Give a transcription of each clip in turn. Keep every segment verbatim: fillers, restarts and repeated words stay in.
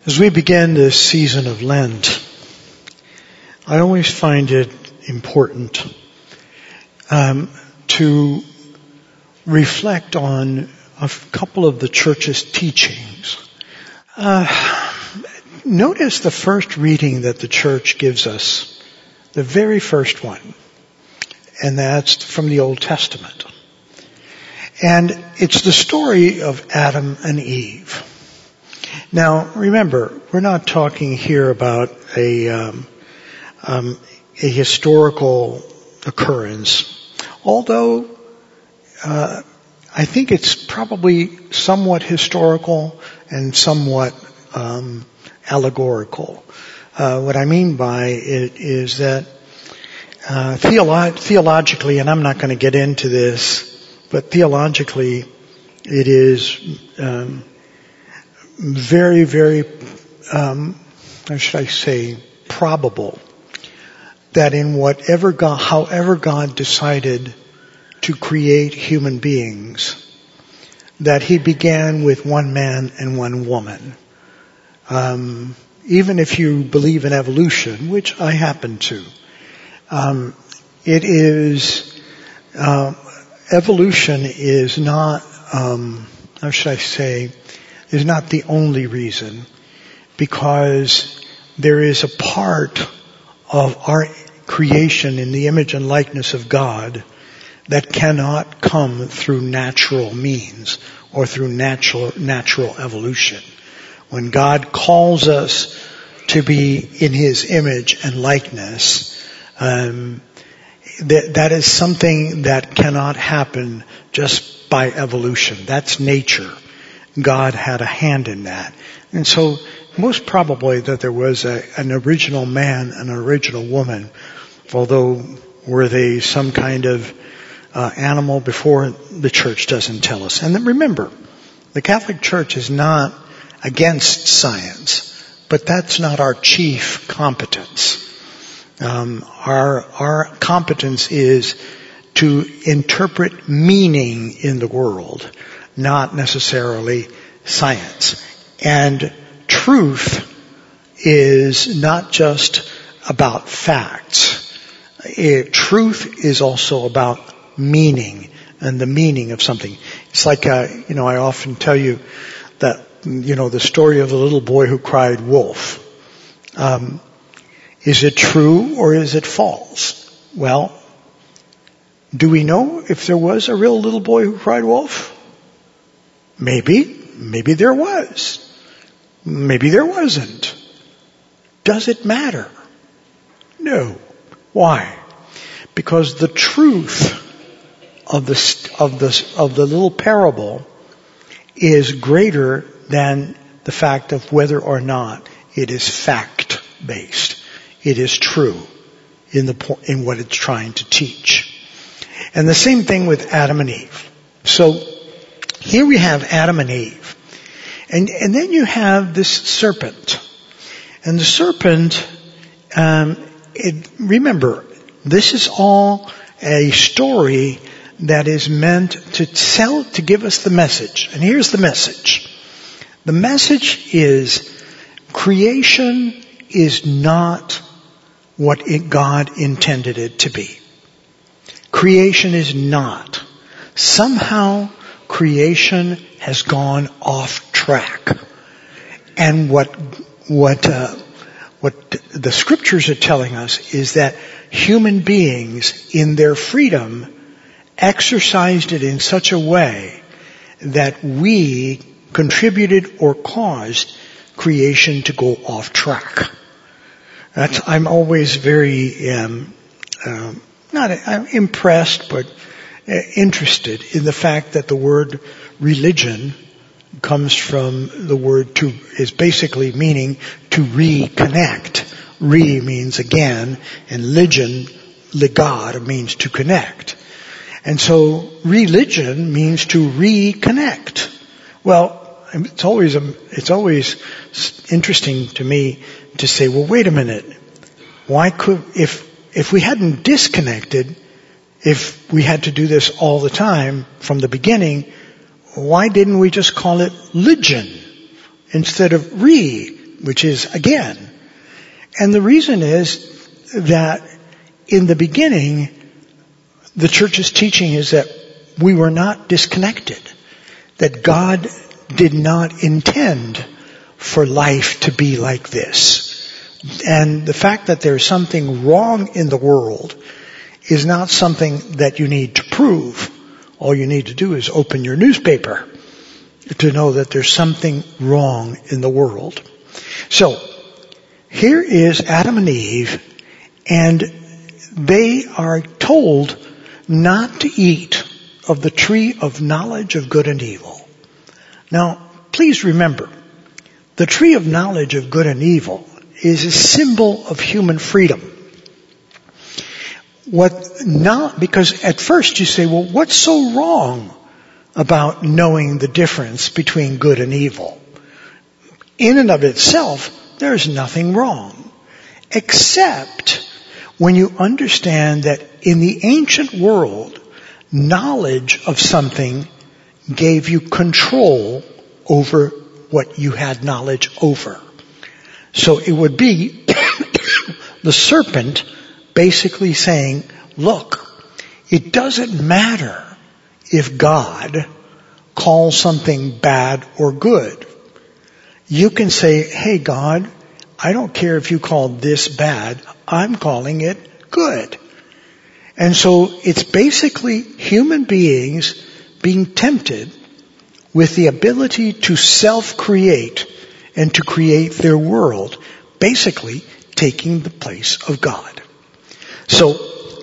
As we begin this season of Lent, I always find it important um, to reflect on a couple of the church's teachings. Uh, notice the first reading that the church gives us, the very first one, and that's from the Old Testament. And it's the story of Adam and Eve. Now, remember, we're not talking here about a um, um, a historical occurrence, although uh, I think it's probably somewhat historical and somewhat um, allegorical. Uh, what I mean by it is that uh, theolo- theologically, and I'm not going to get into this, but theologically, it is um, very, very, um, how should I say, probable that in whatever God, however God decided to create human beings, that He began with one man and one woman. Um, even if you believe in evolution, which I happen to, um, it is uh, evolution is not, um, how should I say, is not the only reason, because there is a part of our creation in the image and likeness of God that cannot come through natural means or through natural natural evolution. When God calls us to be in His image and likeness, um, that, that is something that cannot happen just by evolution. That's nature. God had a hand in that. And so most probably that there was a, an original man and an original woman, although were they some kind of uh, animal before, the church doesn't tell us. And then remember, the Catholic Church is not against science, but that's not our chief competence. Um, our our competence is to interpret meaning in the world, not necessarily science. And truth is not just about facts. It, truth is also about meaning and the meaning of something. It's like, uh, you know, I often tell you that, you know, the story of the little boy who cried wolf. Um, is it true or is it false? Well, do we know if there was a real little boy who cried wolf? Maybe. Maybe there was. Maybe there wasn't. Does it matter? No. Why? Because the truth of the of the of the little parable is greater than the fact of whether or not it is fact based. It is true in the in what it's trying to teach. And the same thing with Adam and Eve. So here we have Adam and Eve. And, and then you have this serpent. And the serpent, um, it, remember, this is all a story that is meant to tell, to give us the message. And here's the message. The message is creation is not what it, God intended it to be. Creation is not. Somehow creation has gone off track. And what what uh, what the scriptures are telling us is that human beings in their freedom exercised it in such a way that we contributed or caused creation to go off track. That's, I'm always very um, um, not I'm impressed, but interested in the fact that the word religion comes from the word to, is basically meaning to reconnect. Re means again, and ligion, ligad, means to connect. And so religion means to reconnect. Well, it's always, it's always interesting to me to say, well, wait a minute. Why could, if, if we hadn't disconnected, if we had to do this all the time from the beginning, why didn't we just call it ligion instead of re which is again. And the reason is that in the beginning, the church's teaching is that we were not disconnected, that God did not intend for life to be like this. And the fact that there's something wrong in the world is not something that you need to prove. All you need to do is open your newspaper to know that there's something wrong in the world. So, here is Adam and Eve, and they are told not to eat of the tree of knowledge of good and evil. Now, please remember, the tree of knowledge of good and evil is a symbol of human freedom. What not, because at first you say, well, what's so wrong about knowing the difference between good and evil? In and of itself, there's nothing wrong, except when you understand that in the ancient world, knowledge of something gave you control over what you had knowledge over. So it would be the serpent basically saying, look, it doesn't matter if God calls something bad or good. You can say, hey God, I don't care if you call this bad, I'm calling it good. And so it's basically human beings being tempted with the ability to self-create and to create their world, basically taking the place of God. So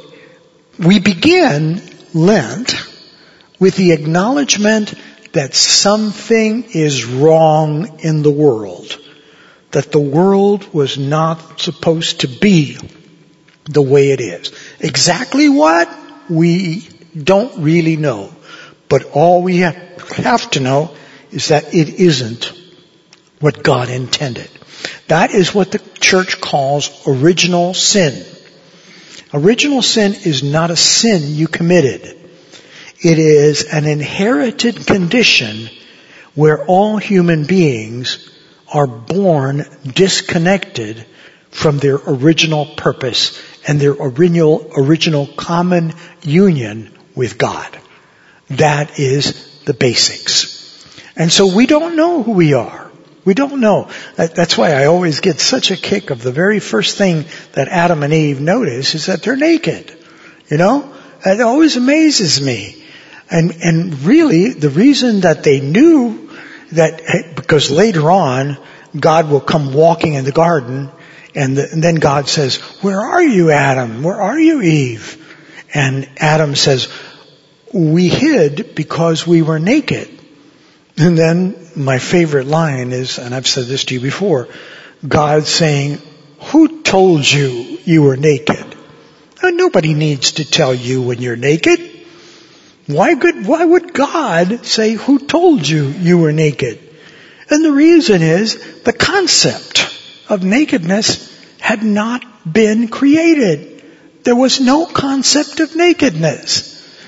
we begin Lent with the acknowledgement that something is wrong in the world, that the world was not supposed to be the way it is. Exactly what? We don't really know. But all we have to know is that it isn't what God intended. That is what the church calls original sin. Original sin is not a sin you committed. It is an inherited condition where all human beings are born disconnected from their original purpose and their original, original common union with God. That is the basics. And so we don't know who we are. We don't know. That's why I always get such a kick of the very first thing that Adam and Eve notice is that they're naked. You know? It always amazes me. And, and really, the reason that they knew that, because later on, God will come walking in the garden, and, the, and then God says, where are you, Adam? Where are you, Eve? And Adam says, we hid because we were naked. And then my favorite line is, and I've said this to you before, God saying, who told you you were naked? And nobody needs to tell you when you're naked. Why could, why would God say, who told you you were naked? And the reason is the concept of nakedness had not been created. There was no concept of nakedness.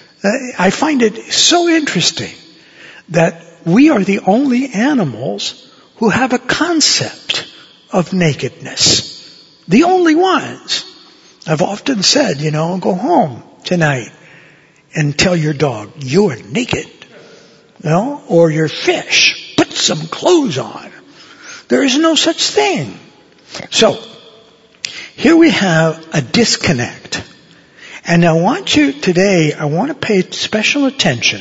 I find it so interesting that we are the only animals who have a concept of nakedness. The only ones. I've often said, you know, go home tonight and tell your dog, you're naked. You know, or your fish, put some clothes on. There is no such thing. So, here we have a disconnect. And I want you today, I want to pay special attention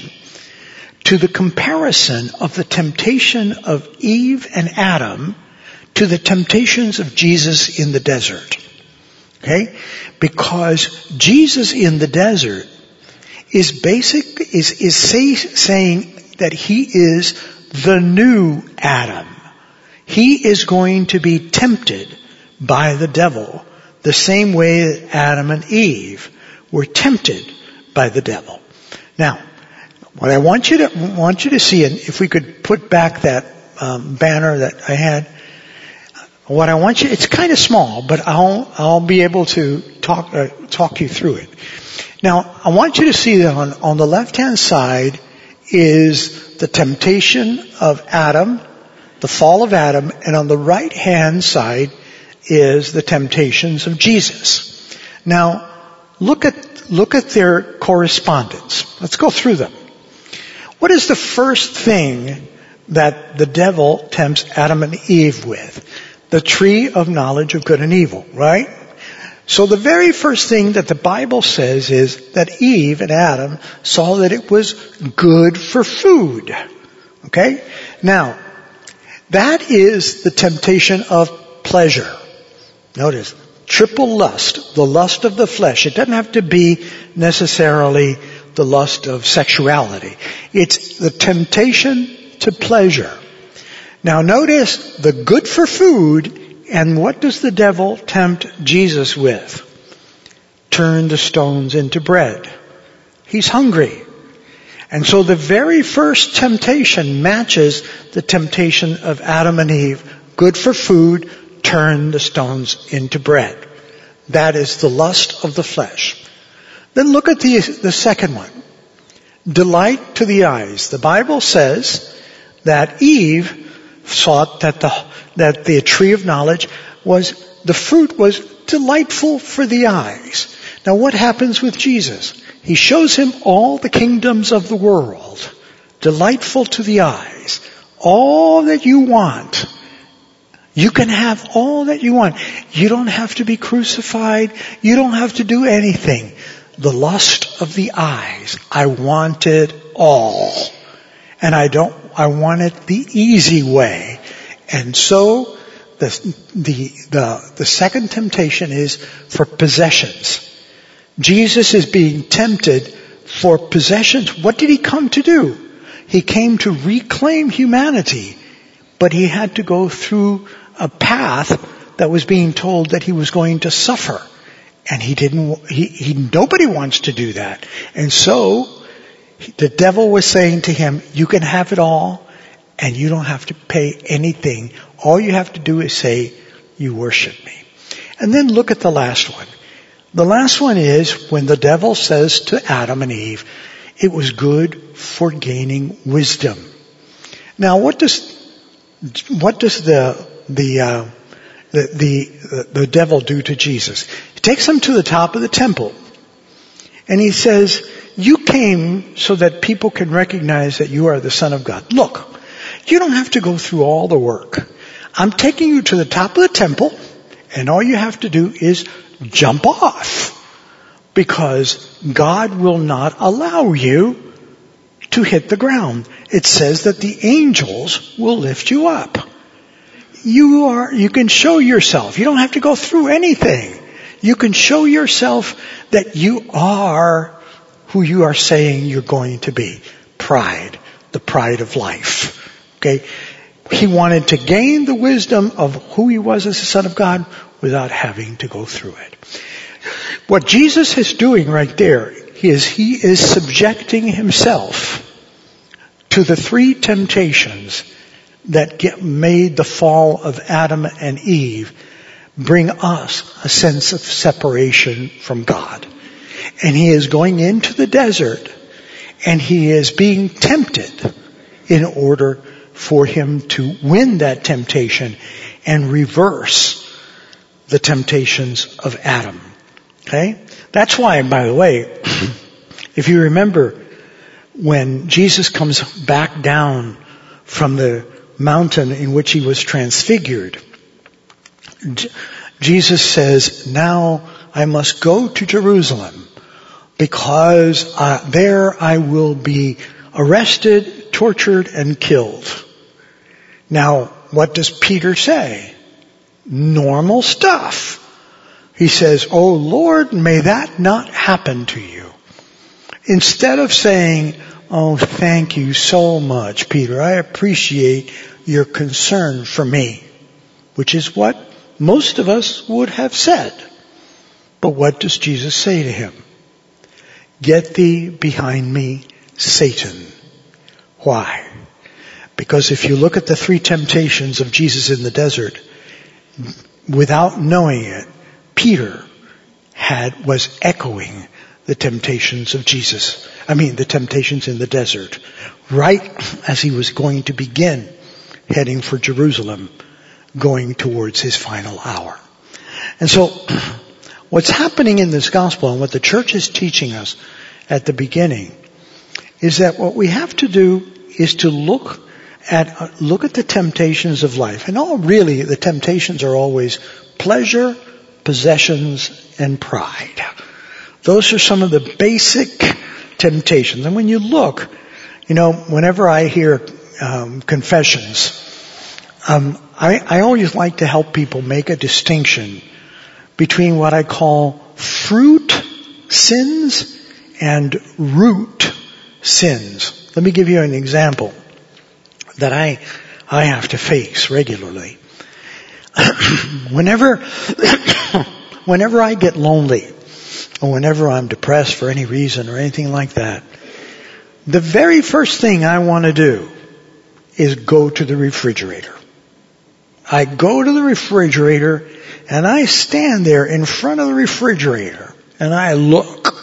to the comparison of the temptation of Eve and Adam to the temptations of Jesus in the desert. Okay? Because Jesus in the desert is basic, is, is say, saying that he is the new Adam. He is going to be tempted by the devil the same way that Adam and Eve were tempted by the devil. Now, what I want you to want you to see, and if we could put back that um, banner that I had, what I want you, it's kind of small, but I'll I'll be able to talk uh, talk you through it. Now, I want you to see that on on the left hand side is the temptation of Adam, the fall of Adam, and on the right-hand side is the temptations of Jesus. Now, look at, look at their correspondence. Let's go through them. What is the first thing that the devil tempts Adam and Eve with? The tree of knowledge of good and evil, right? So the very first thing that the Bible says is that Eve and Adam saw that it was good for food. Okay? Now, that is the temptation of pleasure. Notice, triple lust, the lust of the flesh. It doesn't have to be necessarily the lust of sexuality. It's the temptation to pleasure. Now notice the good for food, and what does the devil tempt Jesus with? Turn the stones into bread. He's hungry. And so the very first temptation matches the temptation of Adam and Eve. Good for food, turn the stones into bread. That is the lust of the flesh. Then look at the, the second one. Delight to the eyes. The Bible says that Eve thought that the, that the tree of knowledge was, the fruit was delightful for the eyes. Now what happens with Jesus? He shows him all the kingdoms of the world, delightful to the eyes, all that you want. You can have all that you want. You don't have to be crucified. You don't have to do anything. The lust of the eyes. I want it all. And I don't, I want it the easy way. And so, the, the, the, the second temptation is for possessions. Jesus is being tempted for possessions. What did he come to do? He came to reclaim humanity, but he had to go through a path that was being told that he was going to suffer. And he didn't, he, he, nobody wants to do that. And so, the devil was saying to him, you can have it all, and you don't have to pay anything. All you have to do is say, you worship me. And then look at the last one. The last one is when the devil says to Adam and Eve, it was good for gaining wisdom. Now what does, what does the, the, uh, the, the, the devil do to Jesus? He takes him to the top of the temple and he says, you came so that people can recognize that you are the Son of God. Look, you don't have to go through all the work. I'm taking you to the top of the temple and all you have to do is jump off, because God will not allow you to hit the ground. It says that the angels will lift you up. You are, you can show yourself. You don't have to go through anything. You can show yourself that you are who you are saying you're going to be. Pride, the pride of life. Okay? He wanted to gain the wisdom of who he was as the Son of God without having to go through it. What Jesus is doing right there is he is subjecting himself to the three temptations that get made the fall of Adam and Eve bring us a sense of separation from God. And he is going into the desert and he is being tempted in order for him to win that temptation and reverse the temptations of Adam. Okay? That's why, by the way, if you remember when Jesus comes back down from the mountain in which he was transfigured, J- Jesus says, now I must go to Jerusalem because uh, there I will be arrested, tortured, and killed. Now, what does Peter say? Normal stuff. He says, oh Lord, may that not happen to you. Instead of saying, oh, thank you so much, Peter. I appreciate your concern for me, which is what most of us would have said. But what does Jesus say to him? Get thee behind me, Satan. Why? Because if you look at the three temptations of Jesus in the desert, without knowing it, Peter had, was echoing the temptations of Jesus. I mean, the temptations in the desert. Right as he was going to begin heading for Jerusalem, going towards his final hour. And so, what's happening in this gospel and what the church is teaching us at the beginning is that what we have to do is to look at, uh, look at the temptations of life. And all really, the temptations are always pleasure, possessions, and pride. Those are some of the basic temptations. And when you look, you know, whenever I hear um, confessions, um, I, I always like to help people make a distinction between what I call fruit sins and root sins. Let me give you an example that I I have to face regularly. whenever whenever I get lonely, or whenever I'm depressed for any reason or anything like that, the very first thing I want to do is go to the refrigerator. I go to the refrigerator and I stand there in front of the refrigerator and I look.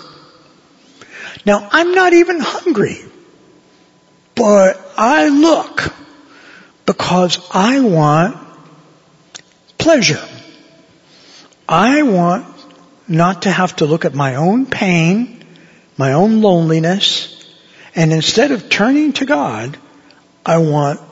Now, I'm not even hungry, but I look because I want pleasure. I want not to have to look at my own pain, my own loneliness, and instead of turning to God, I want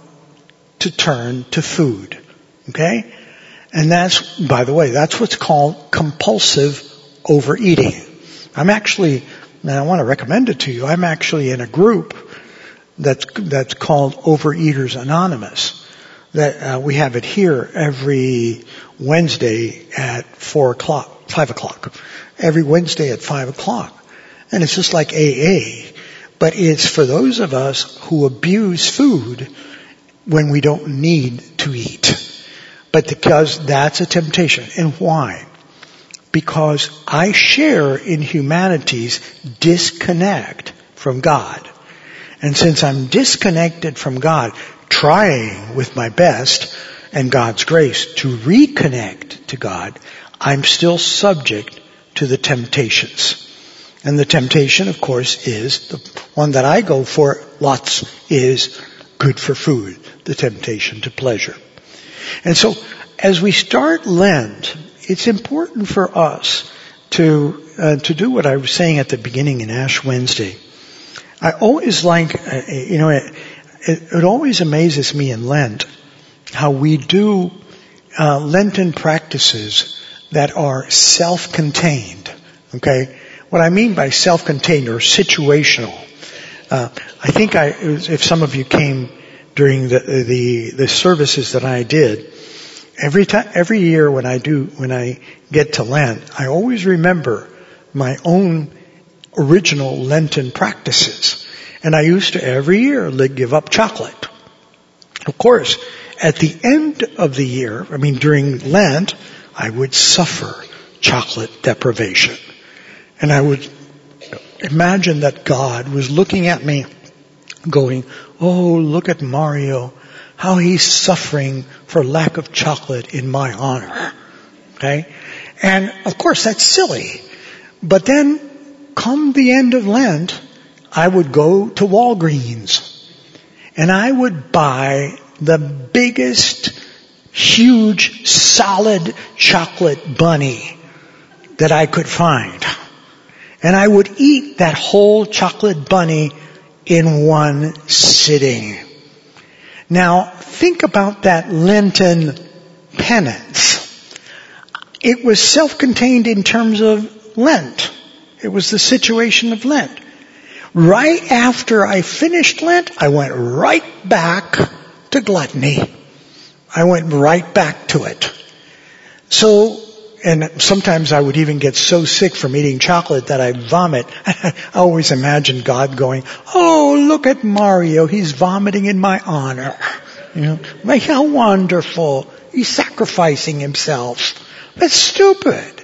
to turn to food. Okay? And that's, by the way, that's what's called compulsive overeating. I'm actually, and I want to recommend it to you, I'm actually in a group that's, that's called Overeaters Anonymous. That, uh, we have it here every Wednesday at four o'clock, five o'clock. Every Wednesday at five o'clock. And it's just like A A. But it's for those of us who abuse food when we don't need to eat. But because that's a temptation. And why? Because I share in humanity's disconnect from God. And since I'm disconnected from God, trying with my best and God's grace to reconnect to God, I'm still subject to the temptations. And the temptation, of course, is the one that I go for lots is good for food, the temptation to pleasure. And so, as we start Lent, it's important for us to uh, to do what I was saying at the beginning in Ash Wednesday. I always like, uh, you know, it, it, it always amazes me in Lent how we do uh, Lenten practices that are self-contained. Okay, what I mean by self-contained or situational. Uh, I think I, if some of you came during the the, the services that I did, every time, every year when I do, when I get to Lent, I always remember my own original Lenten practices. And I used to every year give up chocolate. Of course, at the end of the year, I mean during Lent, I would suffer chocolate deprivation. And I would imagine that God was looking at me going, oh, look at Mario, how he's suffering for lack of chocolate in my honor. Okay? And of course that's silly. But then, come the end of Lent, I would go to Walgreens and I would buy the biggest, huge, solid chocolate bunny that I could find. And I would eat that whole chocolate bunny in one sitting. Now, think about that Lenten penance. It was self-contained in terms of Lent. It was the situation of Lent. Right after I finished Lent, I went right back to gluttony. I went right back to it. So, and sometimes I would even get so sick from eating chocolate that I vomit. I always imagine God going, oh, look at Mario. He's vomiting in my honor. You know, like, how wonderful. He's sacrificing himself. That's stupid.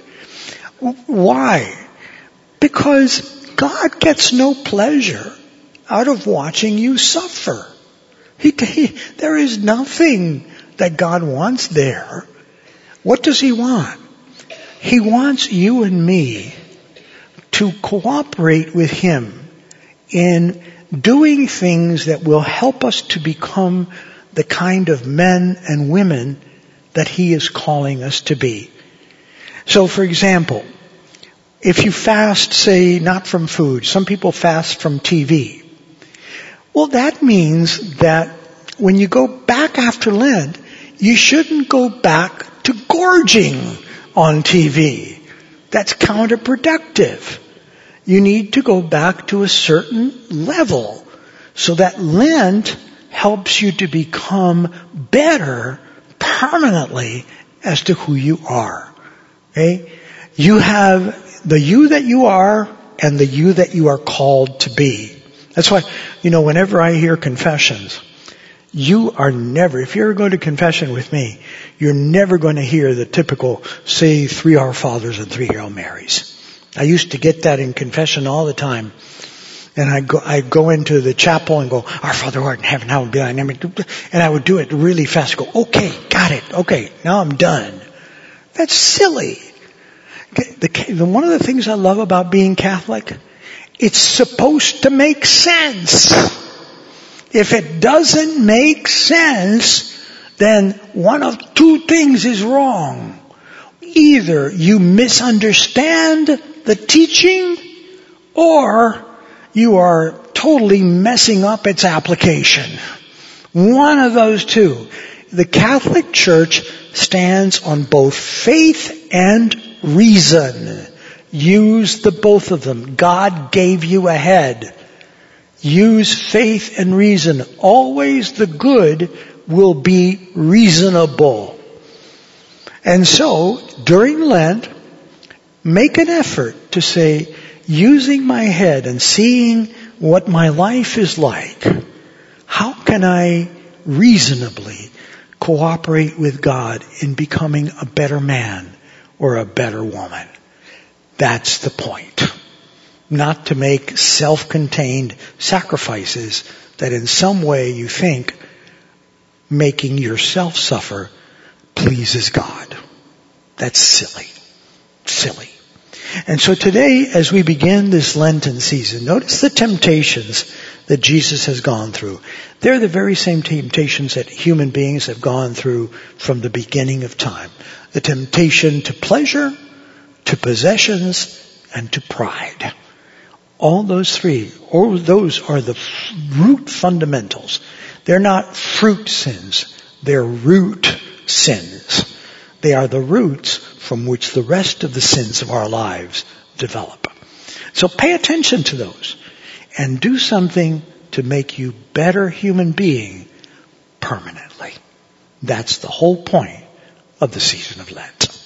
Why? Because God gets no pleasure out of watching you suffer. He, he, there is nothing that God wants there. What does He want? He wants you and me to cooperate with Him in doing things that will help us to become the kind of men and women that He is calling us to be. So for example, if you fast, say, not from food, some people fast from T V. Well, that means that when you go back after Lent, you shouldn't go back to gorging on T V. That's counterproductive. You need to go back to a certain level so that Lent helps you to become better permanently as to who you are. Okay? You have the you that you are and the you that you are called to be. That's why, you know, whenever I hear confessions, you are never, if you ever go to confession with me, you're never going to hear the typical, say, three Our Fathers and three Hail Marys. I used to get that in confession all the time. And I'd go, I'd go into the chapel and go, Our Father who art in heaven, hallowed be thy name. And I would do it really fast. Go, okay, got it. Okay, now I'm done. That's silly. The, the, one of the things I love about being Catholic, it's supposed to make sense. If it doesn't make sense, then one of two things is wrong. Either you misunderstand the teaching, or you are totally messing up its application. One of those two. The Catholic Church stands on both faith and reason. Use the both of them. God gave you a head. Use faith and reason. Always the good will be reasonable. And so, during Lent, make an effort to say, using my head and seeing what my life is like, how can I reasonably cooperate with God in becoming a better man or a better woman? That's the point. Not to make self-contained sacrifices that in some way you think making yourself suffer pleases God. That's silly. Silly. And so today, as we begin this Lenten season, notice the temptations that Jesus has gone through. They're the very same temptations that human beings have gone through from the beginning of time. The temptation to pleasure, to possessions, and to pride. All those three, all those are the root fundamentals. They're not fruit sins. They're root sins. They are the roots from which the rest of the sins of our lives develop. So pay attention to those and do something to make you a better human being permanently. That's the whole point of the season of Lent.